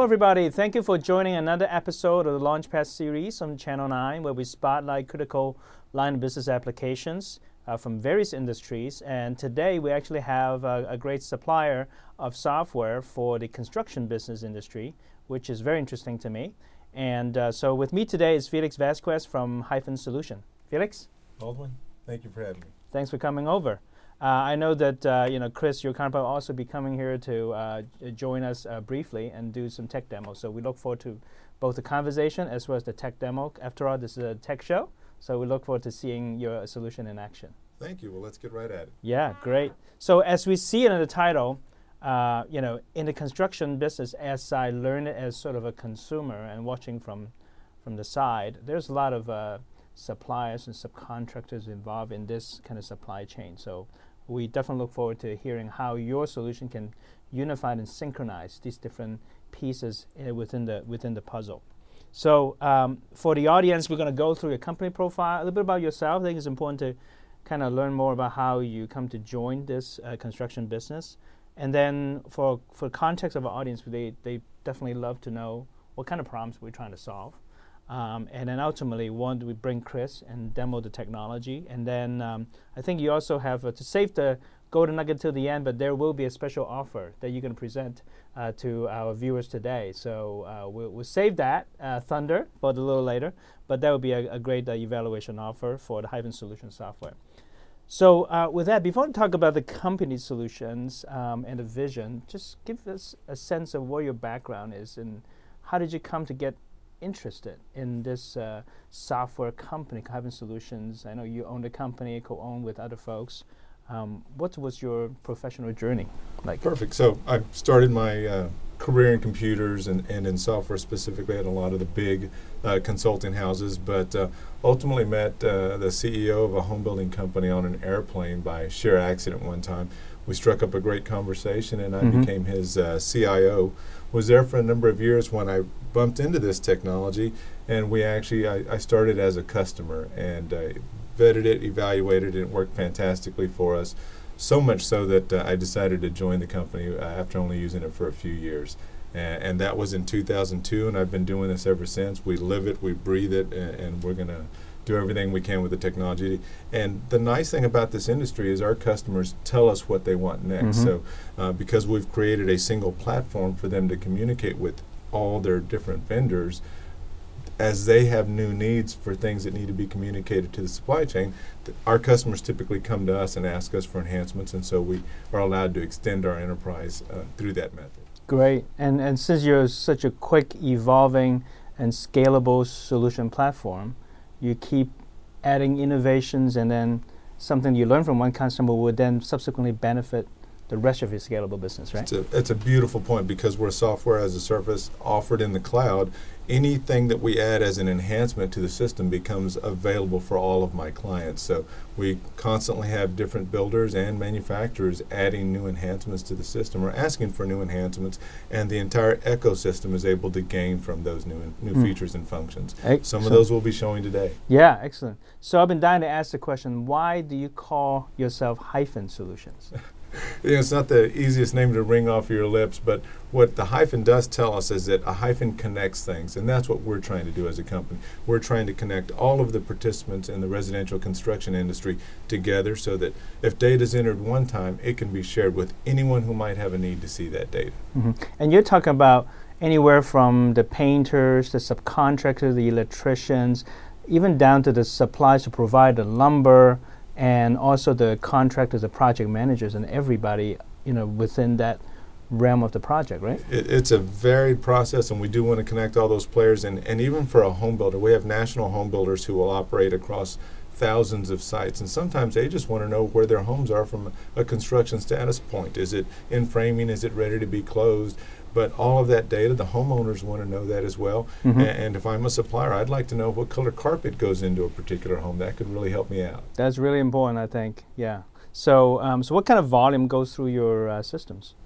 everybody. Thank you for joining another episode of the Launchpad series on Channel 9, where we spotlight critical line of business applications from various industries. And today we actually have a great supplier of software for the construction business industry, which is very interesting to me. And so with me today is Felix Vasquez from Hyphen Solution. Felix? Baldwin, thank you for having me. Thanks for coming over. I know that Chris, your counterpart, will also be coming here to join us briefly and do some tech demos. So we look forward to both the conversation as well as the tech demo. After all, this is a tech show, so we look forward to seeing your solution in action. Thank you. Well, let's get right at it. Yeah, great. So as we see it in the title, in the construction business, as I learn it as sort of a consumer and watching from the side, there's a lot of suppliers and subcontractors involved in this kind of supply chain. So we definitely look forward to hearing how your solution can unify and synchronize these different pieces within the puzzle. So for the audience, we're going to go through your company profile, a little bit about yourself. I think it's important to kind of learn more about how you come to join this construction business. And then for context of our audience, they definitely love to know what kind of problems we're trying to solve. And then ultimately, we bring Chris and demo the technology. And then I think you also have to save the golden nugget till the end, but there will be a special offer that you can present to our viewers today. So we'll save that thunder for a little later, but that will be a great evaluation offer for the Hyphen Solution software. So with that, before we talk about the company solutions and the vision, just give us a sense of what your background is and how did you come to get interested in this software company, Hyphen Solutions. I know you own the company, co-own with other folks. What was your professional journey like? Perfect. So I started my career in computers and in software specifically at a lot of the big consulting houses, but ultimately met the CEO of a home building company on an airplane by sheer accident one time. We struck up a great conversation and I became his CIO. Was there for a number of years when I bumped into this technology, and I started as a customer and vetted it, evaluated it, and it worked fantastically for us. So much so that I decided to join the company after only using it for a few years. And that was in 2002, and I've been doing this ever since. We live it, we breathe it, and we're going to do everything we can with the technology. And the nice thing about this industry is our customers tell us what they want next. So because we've created a single platform for them to communicate with all their different vendors, as they have new needs for things that need to be communicated to the supply chain, our customers typically come to us and ask us for enhancements, and so we are allowed to extend our enterprise through that method. Great. And since you're such a quick evolving and scalable solution platform, you keep adding innovations, and then something you learn from one customer would then subsequently benefit the rest of your scalable business, right? It's a beautiful point, because we're software as a service offered in the cloud. Anything that we add as an enhancement to the system becomes available for all of my clients. So we constantly have different builders and manufacturers adding new enhancements to the system or asking for new enhancements, and the entire ecosystem is able to gain from those new features and functions. Excellent. Some of those we'll be showing today. Yeah, excellent. So I've been dying to ask the question, why do you call yourself Hyphen Solutions? It's not the easiest name to ring off your lips, but what the hyphen does tell us is that a hyphen connects things, and that's what we're trying to do as a company. We're trying to connect all of the participants in the residential construction industry together so that if data is entered one time, it can be shared with anyone who might have a need to see that data. And you're talking about anywhere from the painters, the subcontractors, the electricians, even down to the suppliers to provide the lumber, and also the contractors, the project managers, and everybody, within that realm of the project, right? It's a varied process, and we do want to connect all those players. And even for a home builder, we have national home builders who will operate across thousands of sites, and sometimes they just want to know where their homes are from a construction status point. Is it in framing? Is it ready to be closed? But all of that data, the homeowners want to know that as well. And if I'm a supplier, I'd like to know what color carpet goes into a particular home. That could really help me out. That's really important, I think. Yeah. So, so what kind of volume goes through your systems?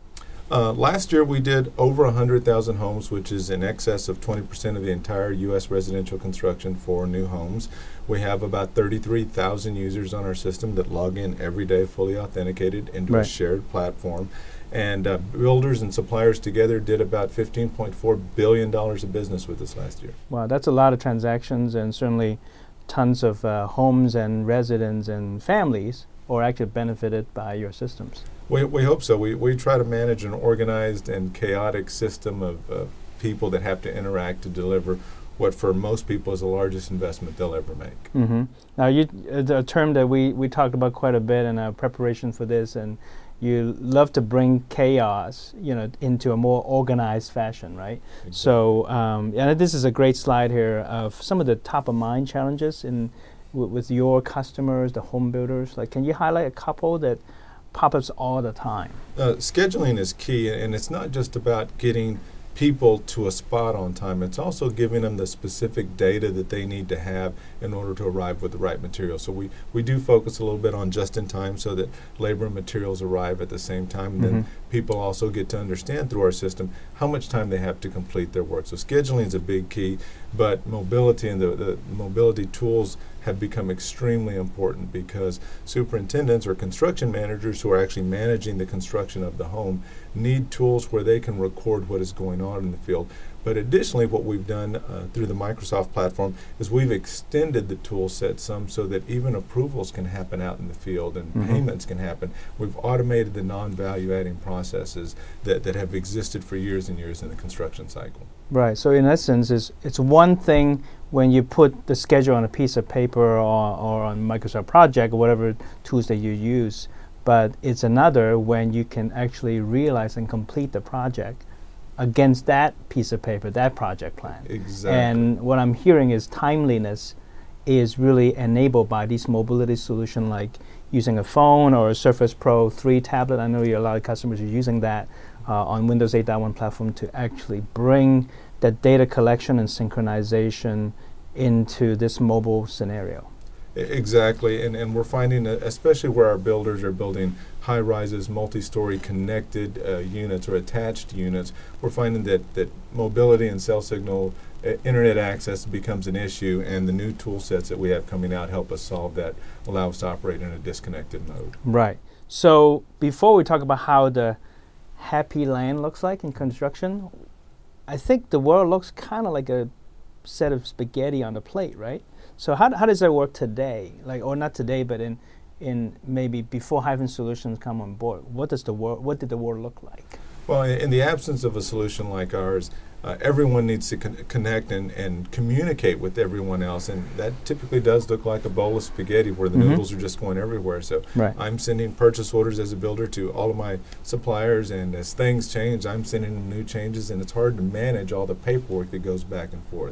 Last year we did over 100,000 homes, which is in excess of 20% of the entire U.S. residential construction for new homes. We have about 33,000 users on our system that log in every day fully authenticated into a shared platform. And builders and suppliers together did about $15.4 billion of business with us last year. Wow, that's a lot of transactions, and certainly tons of homes and residents and families are actually benefited by your systems. We hope so. We try to manage an organized and chaotic system of people that have to interact to deliver what for most people is the largest investment they'll ever make. Mm-hmm. Now, a term that we talked about quite a bit in our preparation for this, and you love to bring chaos, into a more organized fashion, right? Exactly. So, and this is a great slide here of some of the top of mind challenges with your customers, the home builders. Like, can you highlight a couple that pop-ups all the time? Scheduling is key, and it's not just about getting people to a spot on time. It's also giving them the specific data that they need to have in order to arrive with the right material. So we do focus a little bit on just in time so that labor and materials arrive at the same time. And then people also get to understand through our system how much time they have to complete their work. So scheduling is a big key, but mobility and the mobility tools have become extremely important because superintendents or construction managers who are actually managing the construction of the home need tools where they can record what is going on in the field. But additionally, what we've done through the Microsoft platform is we've extended the tool set some so that even approvals can happen out in the field and payments can happen. We've automated the non-value adding processes that have existed for years and years in the construction cycle. Right. So in essence, it's one thing when you put the schedule on a piece of paper or on Microsoft Project or whatever tools that you use, but it's another when you can actually realize and complete the project against that piece of paper, that project plan. Exactly. And what I'm hearing is timeliness is really enabled by these mobility solutions like using a phone or a Surface Pro 3 tablet. I know a lot of customers are using that on Windows 8.1 platform to actually bring that data collection and synchronization into this mobile scenario. Exactly, and we're finding that especially where our builders are building high-rises, multi-story connected units or attached units, we're finding that mobility and cell signal internet access becomes an issue, and the new tool sets that we have coming out help us solve that, allow us to operate in a disconnected mode. Right. So before we talk about how the happy land looks like in construction, I think the world looks kind of like a set of spaghetti on the plate, right? So how does that work today? Like, or not today, but in maybe before Hyphen Solutions come on board, what did the world look like? Well, in the absence of a solution like ours, everyone needs to connect and communicate with everyone else, and that typically does look like a bowl of spaghetti where the noodles are just going everywhere. So I'm sending purchase orders as a builder to all of my suppliers, and as things change, I'm sending them new changes, and it's hard to manage all the paperwork that goes back and forth.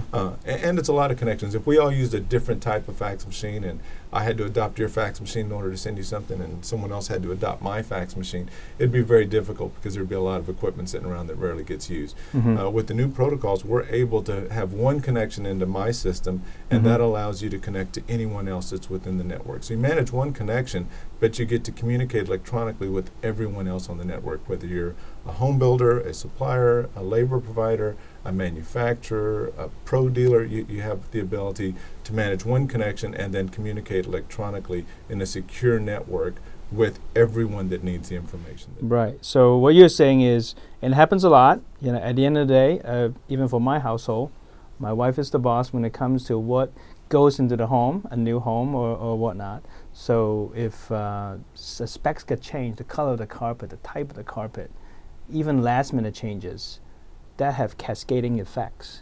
And it's a lot of connections. If we all used a different type of fax machine, and I had to adopt your fax machine in order to send you something, and someone else had to adopt my fax machine, it'd be very difficult because there'd be a lot of equipment sitting around that rarely gets used. With the new protocols, we're able to have one connection into my system, and that allows you to connect to anyone else that's within the network. So you manage one connection, but you get to communicate electronically with everyone else on the network, whether you're a home builder, a supplier, a labor provider, a manufacturer, a pro dealer. You have the ability to manage one connection and then communicate electronically in a secure network with everyone that needs the information. Right. So what you're saying is, and it happens a lot, at the end of the day, even for my household, my wife is the boss when it comes to what goes into the home, a new home or whatnot. So if the specs get changed, the color of the carpet, the type of the carpet, even last minute changes, that have cascading effects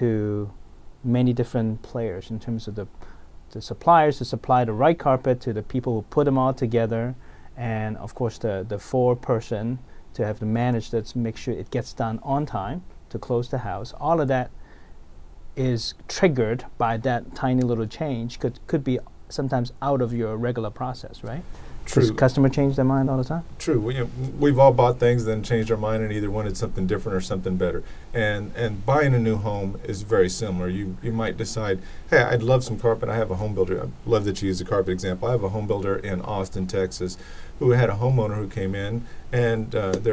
to many different players in terms of the suppliers to supply the right carpet to the people who put them all together, and of course the foreperson to have to manage that to make sure it gets done on time to close the house. All of that is triggered by that tiny little change. Could be sometimes out of your regular process, right? True. Does customer change their mind all the time? True. We've all bought things, then changed our mind, and either wanted something different or something better. And buying a new home is very similar. You might decide, hey, I'd love some carpet. I have a home builder. I love that you use the carpet example. I have a home builder in Austin, Texas, who had a homeowner who came in, and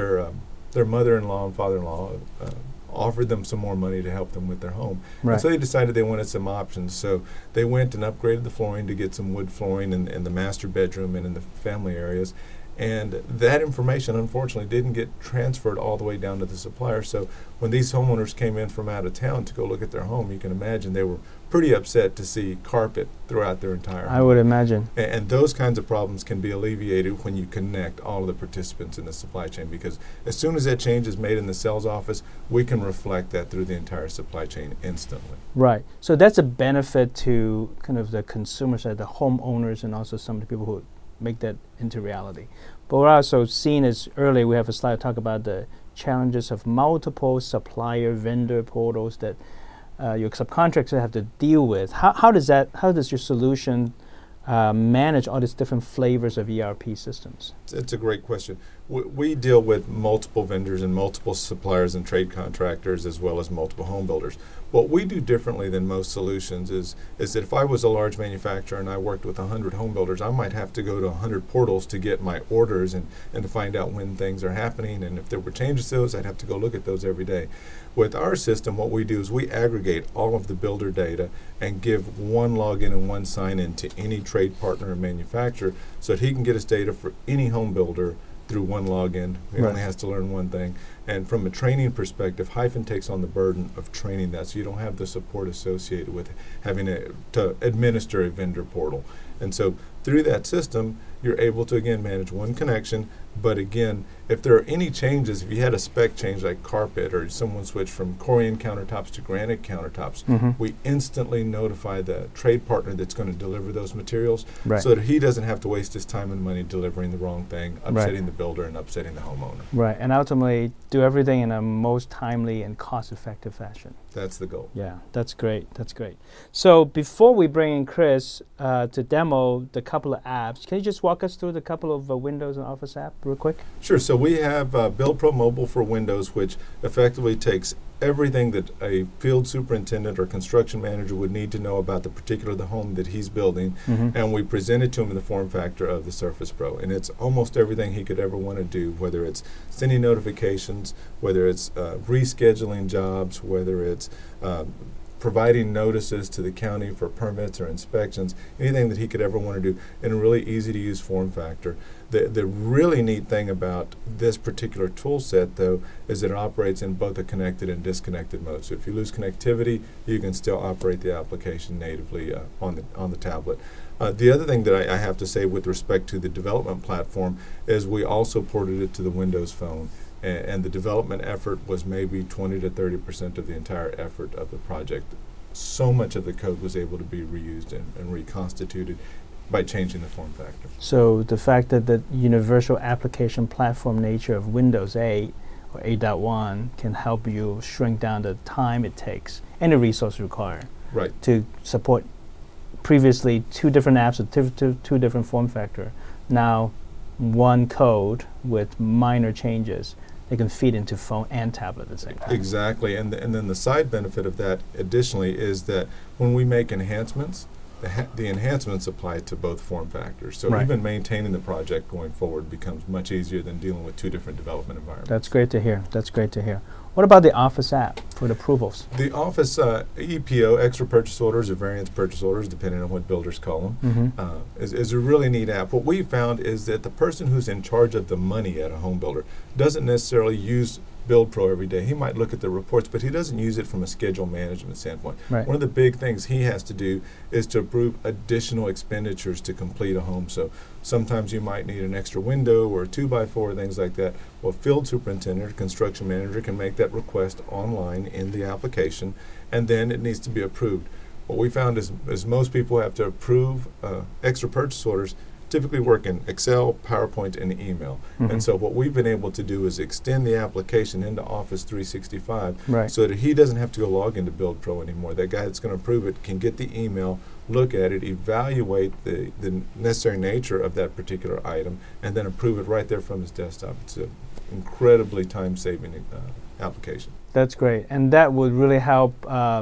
their mother-in-law and father-in-law offered them some more money to help them with their home. Right. And so they decided they wanted some options. So they went and upgraded the flooring to get some wood flooring in the master bedroom and in the family areas. And that information, unfortunately, didn't get transferred all the way down to the supplier. So when these homeowners came in from out of town to go look at their home, you can imagine they were pretty upset to see carpet throughout their entire home. I would imagine. And those kinds of problems can be alleviated when you connect all of the participants in the supply chain, because as soon as that change is made in the sales office, we can reflect that through the entire supply chain instantly. Right. So that's a benefit to kind of the consumer side, the homeowners, and also some of the people who make that into reality. But we're also seeing as earlier, we have a slide talk about the challenges of multiple supplier vendor portals that your subcontractors have to deal with. How does your solution manage all these different flavors of ERP systems? It's a great question. We deal with multiple vendors and multiple suppliers and trade contractors, as well as multiple home builders. What we do differently than most solutions is that if I was a large manufacturer and I worked with 100 home builders, I might have to go to 100 portals to get my orders and to find out when things are happening, and if there were changes to those, I'd have to go look at those every day. With our system, what we do is we aggregate all of the builder data and give one login and one sign-in to any trade partner and manufacturer so that he can get his data for any home builder through one login. He only has to learn one thing. And from a training perspective, Hyphen takes on the burden of training that, so you don't have the support associated with having to administer a vendor portal. And so through that system, you're able to, again, manage one connection. But again, if there are any changes, if you had a spec change like carpet, or someone switched from Corian countertops to granite countertops, we instantly notify the trade partner that's going to deliver those materials, so that he doesn't have to waste his time and money delivering the wrong thing, upsetting the builder and upsetting the homeowner. Right, and ultimately do everything in a most timely and cost-effective fashion. That's the goal. Yeah, that's great. That's great. So before we bring in Chris to demo the couple of apps, can you just walk us through the couple of Windows and Office app real quick? Sure. So we have BuildPro Mobile for Windows, which effectively takes everything that a field superintendent or construction manager would need to know about the home that he's building, and we present it to him in the form factor of the Surface Pro. And it's almost everything he could ever want to do, whether it's sending notifications, whether it's rescheduling jobs, whether it's providing notices to the county for permits or inspections, anything that he could ever want to do in a really easy to use form factor. The really neat thing about this particular tool set, though, is that it operates in both a connected and disconnected mode. So if you lose connectivity, you can still operate the application natively on the tablet. The other thing that I have to say with respect to the development platform is we also ported it to the Windows Phone. And the development effort was maybe 20 to 30% of the entire effort of the project. So much of the code was able to be reused and reconstituted by changing the form factor. So the fact that the universal application platform nature of Windows 8 or 8.1 can help you shrink down the time it takes and the resource required to support previously two different apps with two different form factor. Now one code with minor changes. They can feed into phone and tablet at the same time. Exactly, and then the side benefit of that additionally is that when we make enhancements, the enhancements apply to both form factors. So even maintaining the project going forward becomes much easier than dealing with two different development environments. That's great to hear. That's great to hear. What about the Office app for the approvals? The Office EPO, extra purchase orders or variance purchase orders, depending on what builders call them, is a really neat app. What we found is that the person who's in charge of the money at a home builder doesn't necessarily use BuildPro every day. He might look at the reports, but he doesn't use it from a schedule management standpoint. One of the big things he has to do is to approve additional expenditures to complete a home. So sometimes you might need an extra window or a 2x4, things like that. Well, field superintendent or construction manager can make that request online in the application, and then it needs to be approved. What we found is most people have to approve extra purchase orders typically work in Excel, PowerPoint, and email. And so what we've been able to do is extend the application into Office 365 so that he doesn't have to go log into BuildPro anymore. That guy that's going to approve it can get the email, look at it, evaluate the necessary nature of that particular item, and then approve it right there from his desktop. It's an incredibly time-saving application. That's great, and that would really help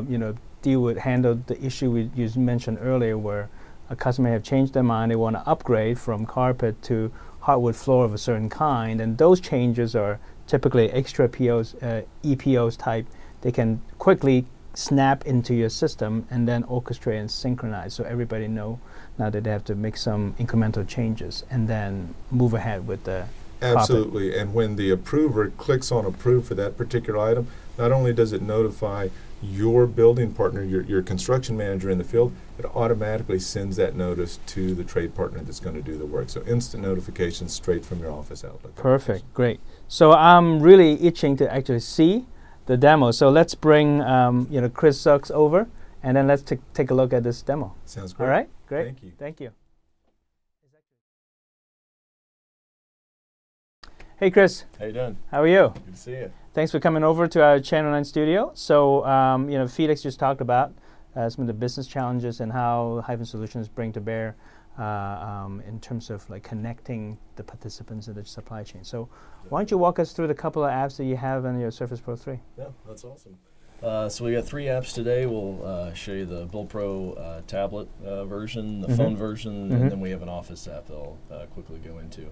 handle the issue you mentioned earlier where a customer have changed their mind, they want to upgrade from carpet to hardwood floor of a certain kind, and those changes are typically extra POs, EPOs type. They can quickly snap into your system and then orchestrate and synchronize, so everybody know now that they have to make some incremental changes and then move ahead with the Absolutely. carpet. And when the approver clicks on approve for that particular item, not only does it notify your building partner, your construction manager in the field, it automatically sends that notice to the trade partner that's going to do the work. So instant notification straight from your office Outlook. Perfect, great. So I'm really itching to actually see the demo. So let's bring Chris Suggs over, and then let's take a look at this demo. Sounds great. All right, great. Thank you. Thank you. Hey, Chris. How you doing? How are you? Good to see you. Thanks for coming over to our Channel 9 studio. So, Felix just talked about some of the business challenges and how Hyphen Solutions bring to bear in terms of like connecting the participants in the supply chain. So, why don't you walk us through the couple of apps that you have on your Surface Pro 3? Yeah, that's awesome. So we got 3 apps today. We'll show you the Build Pro tablet version, the phone version, and then we have an Office app that I'll quickly go into.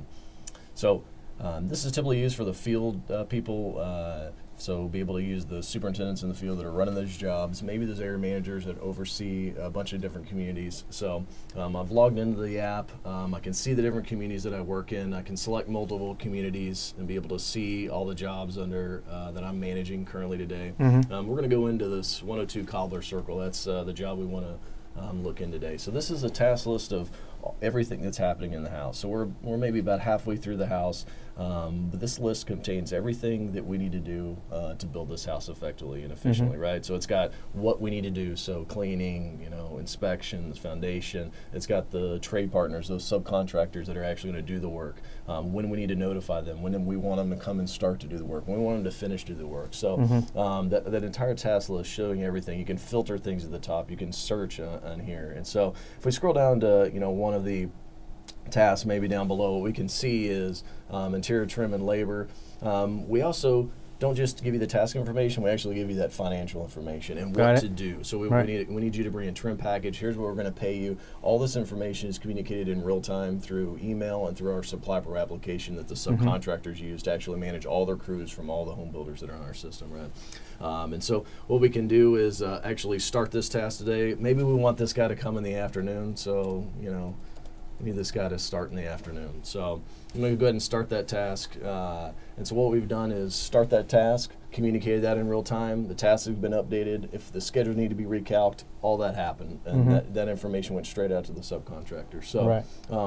This is typically used for the field people, so be able to use the superintendents in the field that are running those jobs, maybe those area managers that oversee a bunch of different communities. So I've logged into the app. I can see the different communities that I work in. I can select multiple communities and be able to see all the jobs under that I'm managing currently today. We're going to go into this 102 Cobbler Circle. That's the job we want to look in today. So this is a task list of everything that's happening in the house. So we're maybe about halfway through the house, but this list contains everything that we need to do to build this house effectively and efficiently, right? So it's got what we need to do, so cleaning, inspections, foundation. It's got the trade partners, those subcontractors that are actually going to do the work, when we need to notify them, when we want them to come and start to do the work, when we want them to finish to do the work. So that entire task list showing everything. You can filter things at the top. You can search on here. And so if we scroll down to one of the tasks maybe down below, what we can see is interior trim and labor. We also don't just give you the task information, we actually give you that financial information and what to do. So we need you to bring a trim package. Here's what we're going to pay you. All this information is communicated in real time through email and through our Supply Pro application that the subcontractors use to actually manage all their crews from all the home builders that are on our system, right? And so what we can do is actually start this task today. Maybe we want this guy to come in the afternoon, so we need this guy to start in the afternoon. So I'm going to go ahead and start that task. And so what we've done is start that task, communicated that in real time. The tasks have been updated. If the schedules need to be recalced, all that happened. And that information went straight out to the subcontractor. So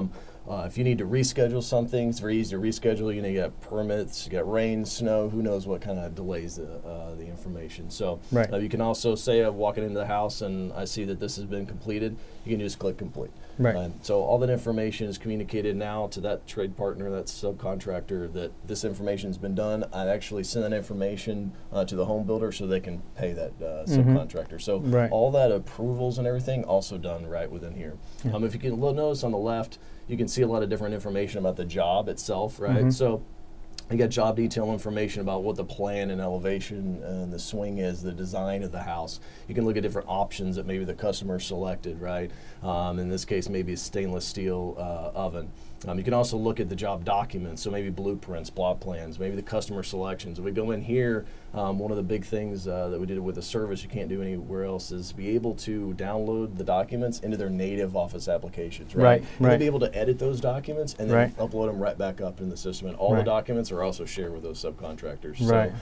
if you need to reschedule something, it's very easy to reschedule. You got permits, you got rain, snow, who knows what kind of delays the information. So you can also say I'm walking into the house and I see that this has been completed. You can just click complete. So all that information is communicated now to that trade partner, that subcontractor, that this information has been done. I actually send that information to the home builder so they can pay that subcontractor. So all that approvals and everything also done right within here. If you can notice on the left, you can see a lot of different information about the job itself, right? So you got job detail information about what the plan and elevation and the swing is, the design of the house. You can look at different options that maybe the customer selected, right? In this case, maybe a stainless steel oven. You can also look at the job documents, so maybe blueprints, plot plans, maybe the customer selections. If we go in here, one of the big things that we did with the service you can't do anywhere else is be able to download the documents into their native Office applications, right? And be able to edit those documents and then upload them right back up in the system. And all the documents are also shared with those subcontractors.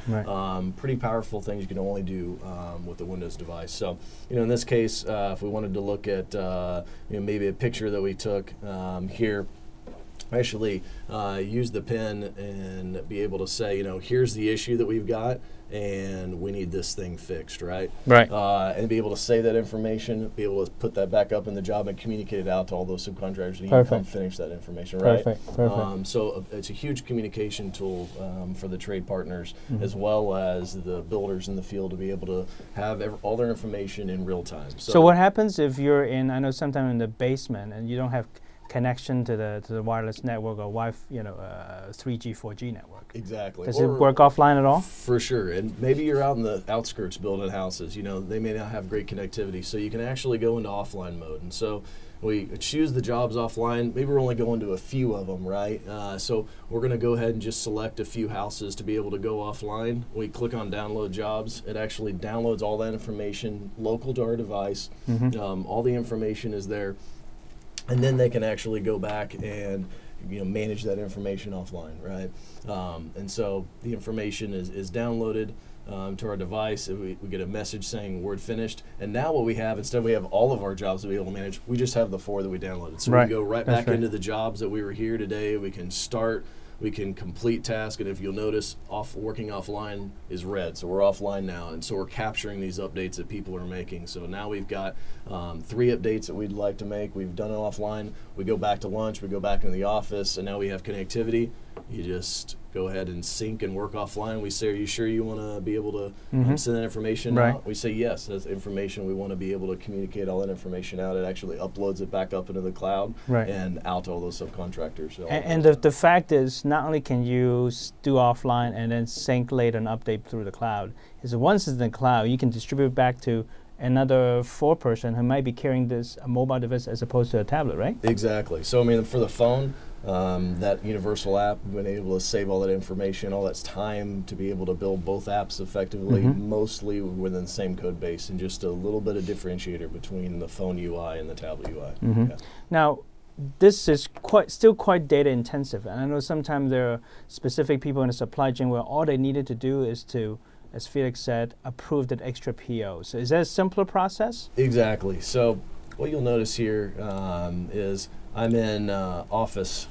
So pretty powerful things you can only do with the Windows device. So in this case, if we wanted to look at maybe a picture that we took here, actually use the pen and be able to say, here's the issue that we've got and we need this thing fixed, right? And be able to say that information, be able to put that back up in the job and communicate it out to all those subcontractors and you can come finish that information, right? So it's a huge communication tool for the trade partners as well as the builders in the field to be able to have all their information in real time. So what happens if you're in, I know sometime in the basement and you don't have connection to the wireless network or Wi-Fi, 3G, 4G network. Exactly. Does it work offline at all? For sure. And maybe you're out in the outskirts building houses. They may not have great connectivity, so you can actually go into offline mode. And so we choose the jobs offline. Maybe we're only going to a few of them, right? So we're going to go ahead and just select a few houses to be able to go offline. We click on download jobs. It actually downloads all that information local to our device. All the information is there. And then they can actually go back and manage that information offline, right? And so the information is downloaded to our device. We get a message saying word finished. And now what we have, instead we have all of our jobs to be able to manage, we just have the 4 that we downloaded. So we can go right back into the jobs that we were here today. We can start. We can complete task, and if you'll notice, working offline is red, so we're offline now, and so we're capturing these updates that people are making. So now we've got 3 updates that we'd like to make. We've done it offline. We go back to lunch. We go back into the office, and now we have connectivity. You just go ahead and sync and work offline. We say, are you sure you want to be able to send that information out? We say, yes, that's information. We want to be able to communicate all that information out. It actually uploads it back up into the cloud and out to all those subcontractors. So and the fact is, not only can you do offline and then sync later and update through the cloud, is that once it's in the cloud, you can distribute back to another 4 person who might be carrying this mobile device as opposed to a tablet, right? Exactly. So I mean, for the phone, that universal app, we've been able to save all that information, all that's time to be able to build both apps effectively, mostly within the same code base, and just a little bit of differentiator between the phone UI and the tablet UI. Now, this is still quite data intensive, and I know sometimes there are specific people in the supply chain where all they needed to do is to, as Felix said, approve that extra PO. So is that a simpler process? Exactly. So what you'll notice here is I'm in Office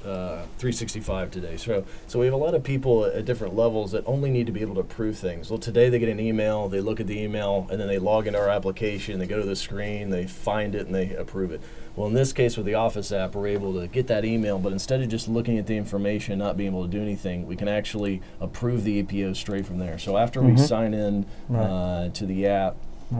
365 today. So we have a lot of people at different levels that only need to be able to approve things. Well, today they get an email, they look at the email, and then they log into our application, they go to the screen, they find it, and they approve it. Well, in this case with the Office app, we're able to get that email, but instead of just looking at the information, not being able to do anything, we can actually approve the EPO straight from there. So after we sign in to the app.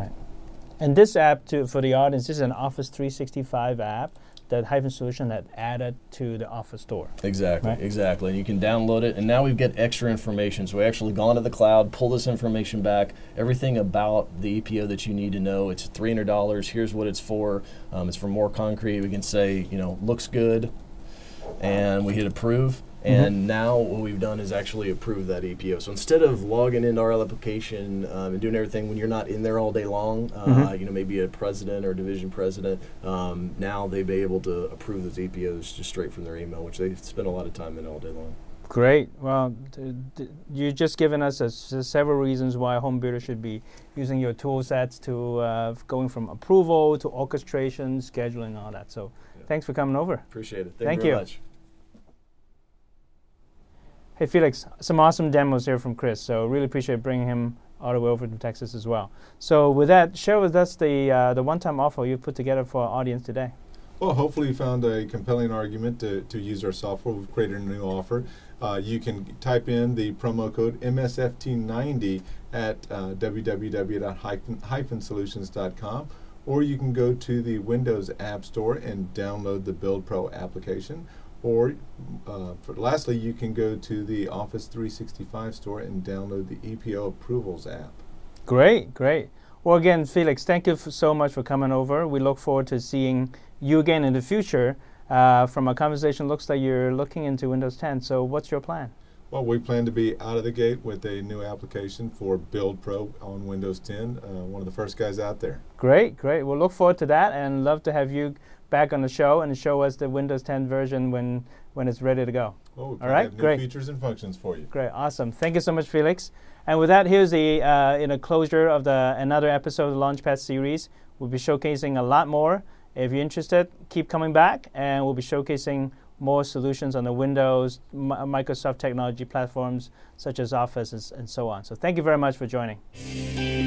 And this app, for the audience, this is an Office 365 app, that Hyphen solution that added to the Office store. Exactly, exactly. And you can download it, and now we've got extra information. So we actually gone to the cloud, pull this information back, everything about the EPO that you need to know. It's $300. Here's what it's for. It's for more concrete. We can say, looks good, and we hit approve. And now what we've done is actually approve that EPO. So instead of logging into our application and doing everything when you're not in there all day long, maybe a president or division president, now they'll be able to approve those EPOs just straight from their email, which they spend a lot of time in all day long. Great. Well, you've just given us several reasons why a home builder should be using your tool sets to going from approval to orchestration, scheduling, all that. So thanks for coming over. Appreciate it. Thank you very much. Hey, Felix, some awesome demos here from Chris, so really appreciate bringing him all the way over to Texas as well. So with that, share with us the one-time offer you put together for our audience today. Well, hopefully you found a compelling argument to use our software. We've created a new offer. You can type in the promo code MSFT90 at www.hyphensolutions.com, or you can go to the Windows App Store and download the Build Pro application. Or lastly, you can go to the Office 365 store and download the EPO Approvals app. Great, great. Well, again, Felix, thank you so much for coming over. We look forward to seeing you again in the future. From our conversation, looks like you're looking into Windows 10. So what's your plan? Well, we plan to be out of the gate with a new application for Build Pro on Windows 10, one of the first guys out there. Great, great. We'll look forward to that and love to have you back on the show and show us the Windows 10 version when it's ready to go. Well, we have new features and functions for you. Great, awesome. Thank you so much, Felix. And with that, here's the closure of another episode of the Launchpad series. We'll be showcasing a lot more. If you're interested, keep coming back, and we'll be showcasing more solutions on the Windows, Microsoft technology platforms such as Office and so on. So thank you very much for joining.